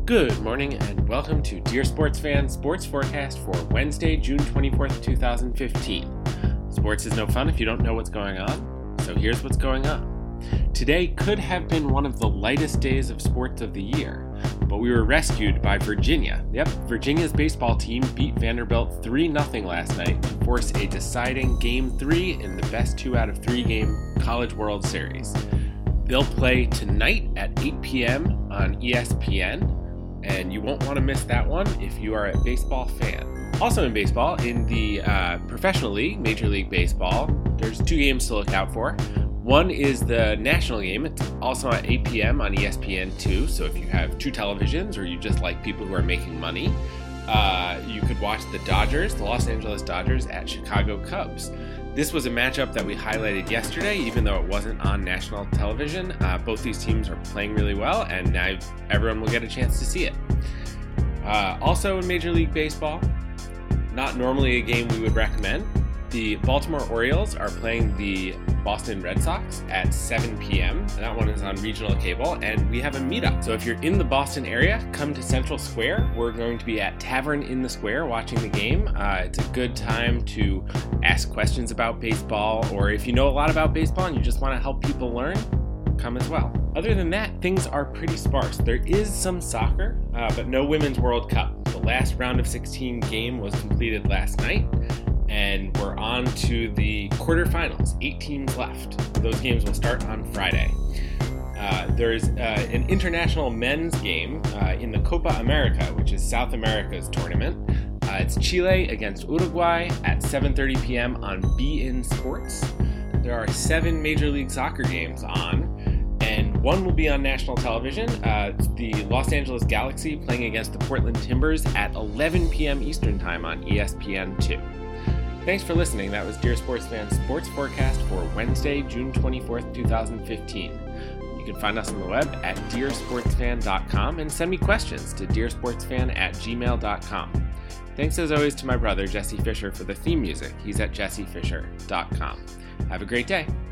Good morning and welcome to Dear Sports Fan Sports Forecast for Wednesday, June 24th, 2015. Sports is no fun if you don't know what's going on, so here's what's going on. Today could have been one of the lightest days of sports of the year, but we were rescued by Virginia. Virginia's baseball team beat Vanderbilt 3-0 last night to force a deciding Game 3 in the best 2 out of 3 game College World Series. They'll play tonight at 8 p.m. on ESPN, and you won't want to miss that one if you are a baseball fan. Also in baseball, in the professional league, Major League Baseball, there's 2 games to look out for. One is the national game. It's also at 8 p.m. on ESPN2, so if you have 2 televisions or you just like people who are making money, you could watch the Los Angeles Dodgers at Chicago Cubs. This was a matchup that we highlighted yesterday, even though it wasn't on national television. Both these teams are playing really well, and now everyone will get a chance to see it. Also in Major League Baseball, not normally a game we would recommend, the Baltimore Orioles are playing the Boston Red Sox at 7 p.m. That one is on regional cable, and we have a meetup. So if you're in the Boston area, come to Central Square. We're going to be at Tavern in the Square watching the game. It's a good time to ask questions about baseball, or if you know a lot about baseball and you just want to help people learn, come as well. Other than that, things are pretty sparse. There is some soccer, but no Women's World Cup. The last round of 16 game was completed last night, and we're on to the quarterfinals. 8 teams left. Those games will start on Friday. There's an international men's game in the Copa America, which is South America's tournament. It's Chile against Uruguay at 7:30 p.m. on beIN Sports. There are 7 Major League Soccer games on, and one will be on national television. It's the Los Angeles Galaxy playing against the Portland Timbers at 11 p.m. Eastern Time on ESPN2. Thanks for listening. That was Dear Sports Fan Sports Forecast for Wednesday, June 24th, 2015. You can find us on the web at dearsportsfan.com and send me questions to dearsportsfan@gmail.com. Thanks as always to my brother, Jesse Fisher, for the theme music. He's at jessefisher.com. Have a great day.